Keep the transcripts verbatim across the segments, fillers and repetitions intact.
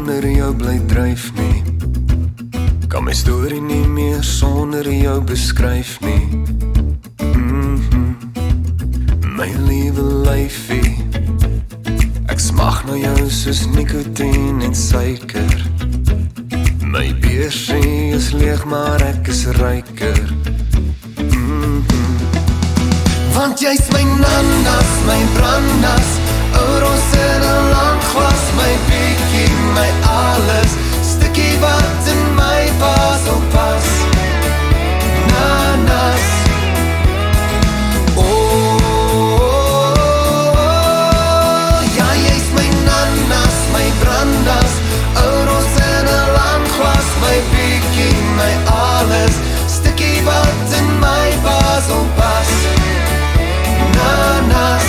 sonder jou bly dryf nie. Kan my storie nie meer sonder jou beskryf nie. Mm-hmm. My liewe lyfie, ek smag na jou soos nikotien en suiker. My beursie is leeg, maar ek is ryker. Mm-hmm. Want jy's my nanas, my brandas, oros in 'n lang glas, my bietjie, my alles, stukkie wat in my pas op pas. Nanas. Oh, ja, jy's my nanas, my brandas, oros in 'n lang glas, my bietjie, my alles, stukkie wat in my pas op pas. Nanas.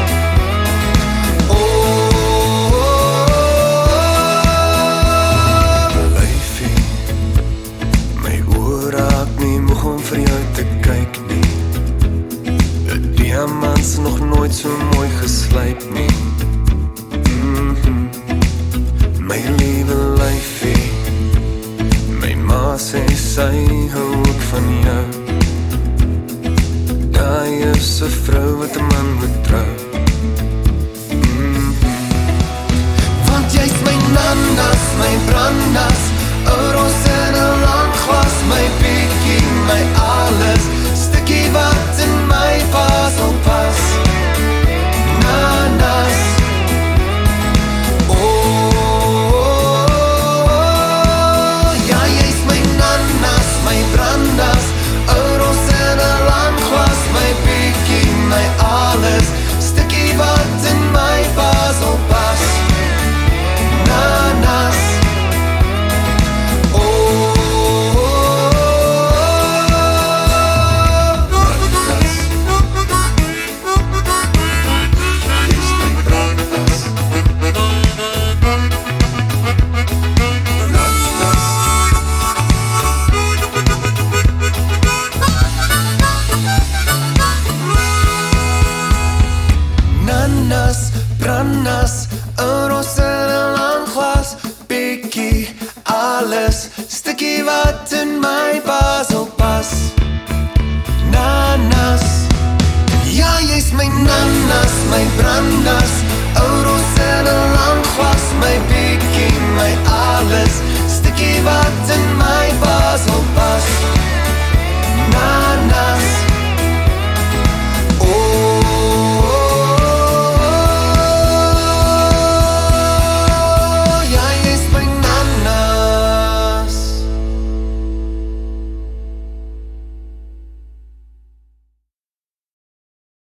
Vir jou te kyk nie. 'n Diamants nog nooit so mooi geslyp nie. Mm-hmm. My liewe lyfie, my ma sê sy hou ook van jou. Daai is 'n vrou wat 'n man moet trou. Mm-hmm. Want jy's my nanas, my brandas, oros in 'n lang glas, my bietjie, my alles, stukkie wat in my pas op pas. Nanas. Oh, ja, jy's my nanas, my brandas, oros in 'n lang glas, my bietjie, my alles, stukkie wat in my pas op pas. Nanas. Brandas, oros in 'n lang glas, bietjie, alles, stukkie wat in